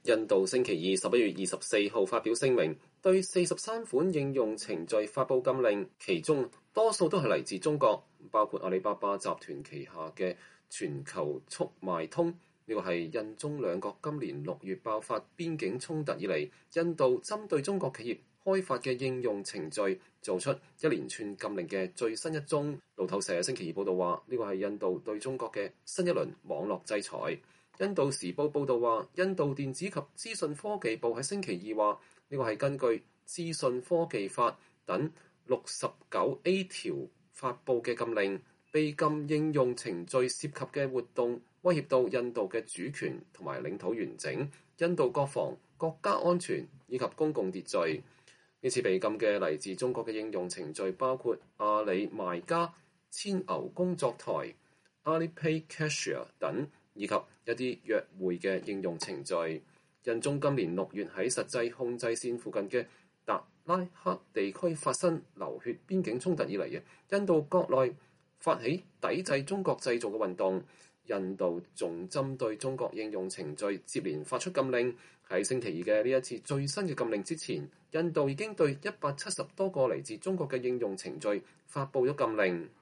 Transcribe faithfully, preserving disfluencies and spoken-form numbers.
印度星期二十一月二十四號發表聲明，對四十三款應用程序發布禁令，其中多數都係嚟自中國，包括阿里巴巴集團旗下嘅全球速賣通。呢個係印中兩國今年六月爆發邊境衝突以嚟，印度針對中國企業開發嘅應用程序做出一連串禁令嘅最新一宗。路透社星期二報道話，呢個係印度對中國嘅新一輪網絡制裁。印度時報報導話，印度電子及資訊科技部喺星期二話，呢個係根據資訊科技法等六十九 A 條發布嘅禁令，被禁應用程序涉及嘅活動威脅到印度嘅主權同埋領土完整、印度國防、國家安全以及公共秩序。呢次被禁嘅嚟自中國嘅應用程序包括阿里賣家、千牛工作台、Alipay Cashier 等，以及一啲約會嘅應用程序。印中今年六月喺實際控制線附近嘅達拉克地區發生流血邊境衝突以嚟嘅，印度國內發起抵制中國製造嘅運動。印度仲針對中國應用程序接連發出禁令。喺星期二嘅呢一次最新嘅禁令之前，印度已經對一百七十多個嚟自中國嘅應用程序發布咗禁令。